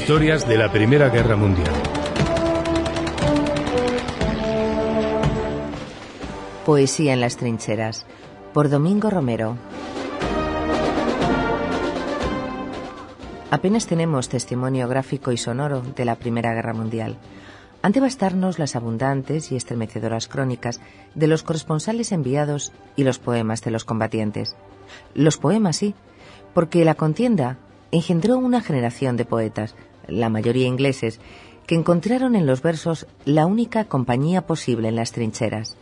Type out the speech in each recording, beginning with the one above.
Historias de la Primera Guerra Mundial. Poesía en las trincheras, por Domingo Romero. Apenas tenemos testimonio gráfico y sonoro de la Primera Guerra Mundial. Han de bastarnos las abundantes y estremecedoras crónicas de los corresponsales enviados y los poemas de los combatientes. Los poemas sí, porque la contienda engendró una generación de poetas, la mayoría ingleses, que encontraron en los versos la única compañía posible en las trincheras.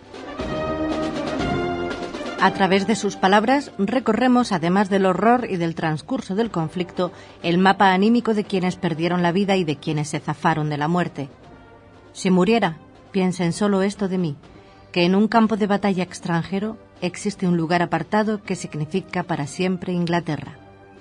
A través de sus palabras recorremos, además del horror y del transcurso del conflicto, el mapa anímico de quienes perdieron la vida y de quienes se zafaron de la muerte. Si muriera, piensen solo esto de mí, que en un campo de batalla extranjero existe un lugar apartado que significa para siempre Inglaterra.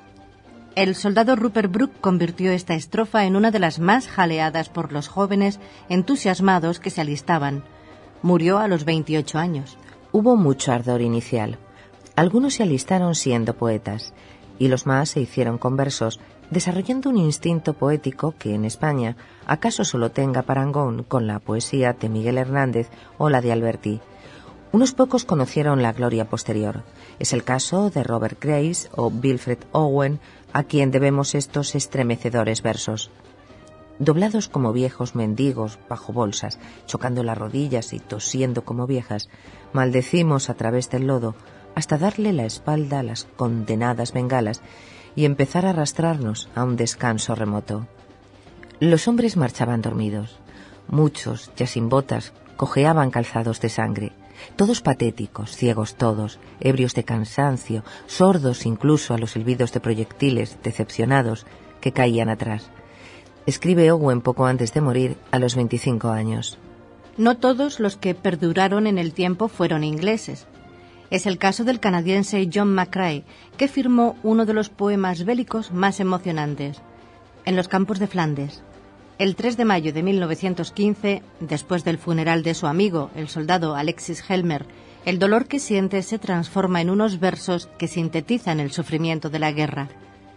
El soldado Rupert Brooke convirtió esta estrofa en una de las más jaleadas por los jóvenes entusiasmados que se alistaban. Murió a los 28 años. Hubo mucho ardor inicial. Algunos se alistaron siendo poetas, y los más se hicieron conversos, desarrollando un instinto poético que en España acaso solo tenga parangón con la poesía de Miguel Hernández o la de Alberti. Unos pocos conocieron la gloria posterior. Es el caso de Robert Grace o Wilfred Owen, a quien debemos estos estremecedores versos. Doblados como viejos mendigos bajo bolsas, chocando las rodillas y tosiendo como viejas, maldecimos a través del lodo hasta darle la espalda a las condenadas bengalas y empezar a arrastrarnos a un descanso remoto. Los hombres marchaban dormidos. Muchos, ya sin botas, cojeaban calzados de sangre. Todos patéticos, ciegos todos, ebrios de cansancio, sordos incluso a los silbidos de proyectiles, decepcionados, que caían atrás. Escribe Owen poco antes de morir, a los 25 años. No todos los que perduraron en el tiempo fueron ingleses. Es el caso del canadiense John McCrae, que firmó uno de los poemas bélicos más emocionantes, En los campos de Flandes. El 3 de mayo de 1915, después del funeral de su amigo, el soldado Alexis Helmer, el dolor que siente se transforma en unos versos que sintetizan el sufrimiento de la guerra.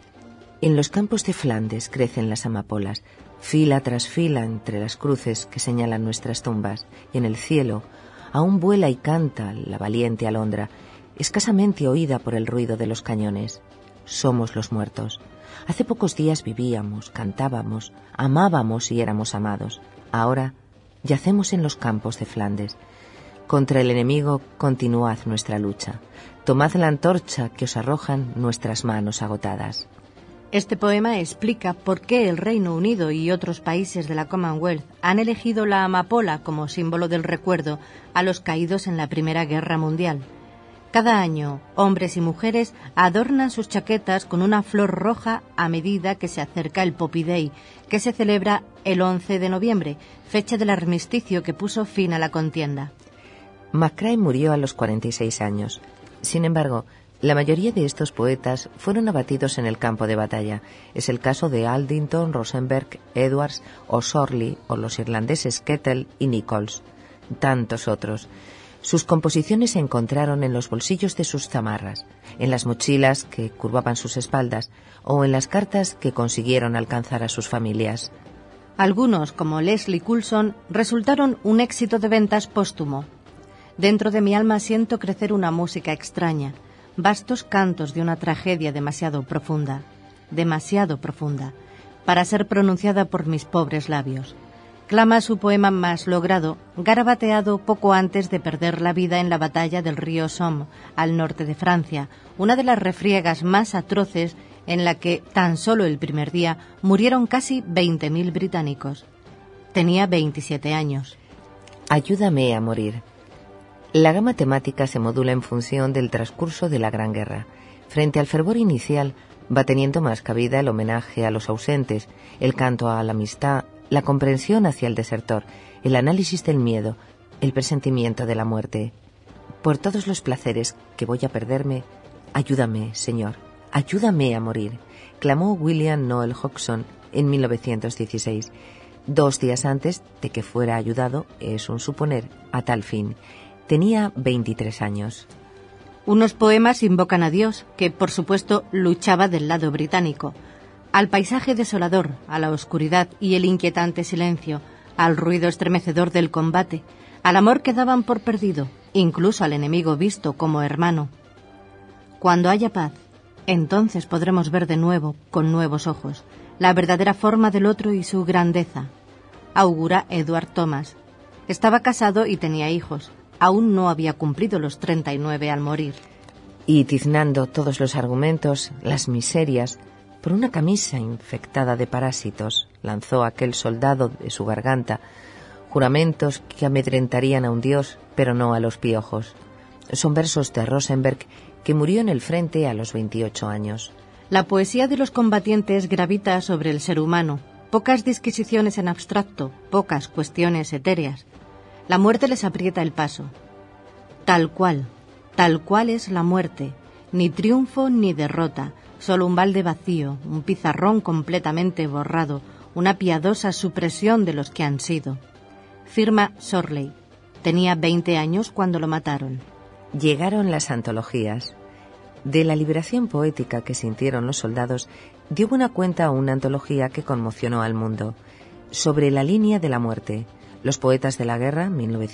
En los campos de Flandes crecen las amapolas, fila tras fila entre las cruces que señalan nuestras tumbas, y en el cielo aún vuela y canta la valiente alondra, escasamente oída por el ruido de los cañones. Somos los muertos. Hace pocos días vivíamos, cantábamos, amábamos y éramos amados. Ahora yacemos en los campos de Flandes. Contra el enemigo continuad nuestra lucha. Tomad la antorcha que os arrojan nuestras manos agotadas. Este poema explica por qué el Reino Unido y otros países de la Commonwealth han elegido la amapola como símbolo del recuerdo a los caídos en la Primera Guerra Mundial. Cada año, hombres y mujeres adornan sus chaquetas con una flor roja a medida que se acerca el Poppy Day, que se celebra el 11 de noviembre, fecha del armisticio que puso fin a la contienda. McCrae murió a los 46 años. Sin embargo, la mayoría de estos poetas fueron abatidos en el campo de batalla. Es el caso de Aldington, Rosenberg, Edwards, O'Sorley o los irlandeses Kettle y Nichols. Tantos otros. Sus composiciones se encontraron en los bolsillos de sus zamarras, en las mochilas que curvaban sus espaldas o en las cartas que consiguieron alcanzar a sus familias. Algunos, como Leslie Coulson, resultaron un éxito de ventas póstumo. Dentro de mi alma siento crecer una música extraña, vastos cantos de una tragedia demasiado profunda, para ser pronunciada por mis pobres labios. Clama su poema más logrado, garabateado poco antes de perder la vida en la batalla del río Somme, al norte de Francia, una de las refriegas más atroces en la que, tan solo el primer día, murieron casi 20.000 británicos. Tenía 27 años. Ayúdame a morir. La gama temática se modula en función del transcurso de la Gran Guerra. Frente al fervor inicial, va teniendo más cabida el homenaje a los ausentes, el canto a la amistad, la comprensión hacia el desertor, el análisis del miedo, el presentimiento de la muerte. Por todos los placeres que voy a perderme, ayúdame, Señor, ayúdame a morir, clamó William Noel Hodgson en 1916, 2 días antes de que fuera ayudado, es un suponer, a tal fin. Tenía 23 años. Unos poemas invocan a Dios, que por supuesto luchaba del lado británico. Al paisaje desolador, a la oscuridad y el inquietante silencio, al ruido estremecedor del combate, al amor que daban por perdido, incluso al enemigo visto como hermano. Cuando haya paz, entonces podremos ver de nuevo, con nuevos ojos, la verdadera forma del otro y su grandeza. Augura Edward Thomas. Estaba casado y tenía hijos. Aún no había cumplido los 39 al morir. Y tiznando todos los argumentos, las miserias, por una camisa infectada de parásitos, lanzó aquel soldado de su garganta juramentos que amedrentarían a un dios, pero no a los piojos. Son versos de Rosenberg, que murió en el frente a los 28 años. La poesía de los combatientes gravita sobre el ser humano. Pocas disquisiciones en abstracto, pocas cuestiones etéreas. La muerte les aprieta el paso. Tal cual es la muerte. Ni triunfo ni derrota, solo un balde vacío, un pizarrón completamente borrado, una piadosa supresión de los que han sido. Firma Sorley. Tenía 20 años cuando lo mataron. Llegaron las antologías. De la liberación poética que sintieron los soldados, dio buena cuenta una antología que conmocionó al mundo. Sobre la línea de la muerte, los poetas de la guerra,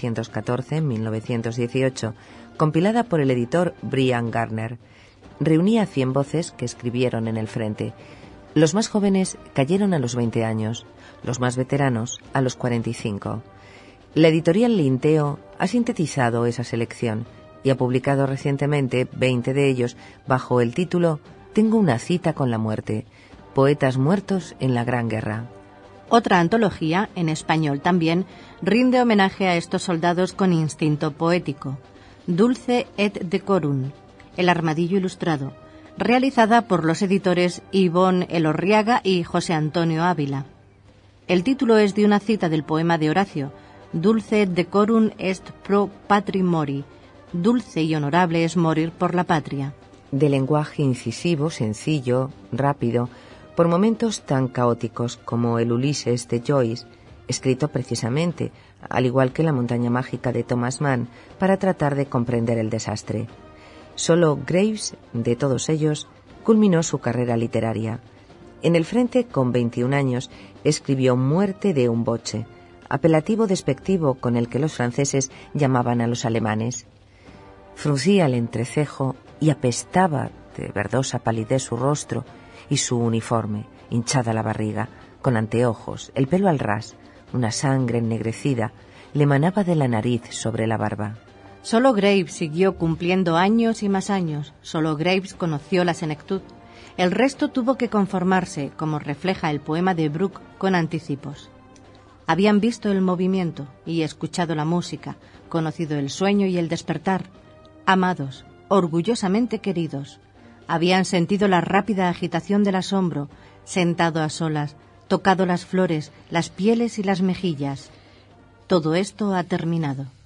1914-1918, compilada por el editor Brian Garner. Reunía 100 voces que escribieron en el frente. Los más jóvenes cayeron a los 20 años, los más veteranos a los 45. La editorial Linteo ha sintetizado esa selección y ha publicado recientemente 20 de ellos bajo el título Tengo una cita con la muerte, poetas muertos en la Gran Guerra. Otra antología, en español también, rinde homenaje a estos soldados con instinto poético. Dulce et Decorum, El armadillo ilustrado, realizada por los editores Ivonne Elorriaga y José Antonio Ávila. El título es de una cita del poema de Horacio, Dulce et decorum est pro patri mori, dulce y honorable es morir por la patria. De lenguaje incisivo, sencillo, rápido, por momentos tan caóticos como el Ulises de Joyce, escrito precisamente, al igual que La montaña mágica de Thomas Mann, para tratar de comprender el desastre. Solo Graves, de todos ellos, culminó su carrera literaria. En el frente, con 21 años, escribió Muerte de un boche, apelativo despectivo con el que los franceses llamaban a los alemanes. Fruncía el entrecejo y apestaba de verdosa palidez su rostro y su uniforme, hinchada la barriga, con anteojos, el pelo al ras, una sangre ennegrecida, le manaba de la nariz sobre la barba. Solo Graves siguió cumpliendo años y más años. Solo Graves conoció la senectud. El resto tuvo que conformarse, como refleja el poema de Brooke, con anticipos. Habían visto el movimiento y escuchado la música, conocido el sueño y el despertar. Amados, orgullosamente queridos. Habían sentido la rápida agitación del asombro, sentado a solas, tocado las flores, las pieles y las mejillas. Todo esto ha terminado.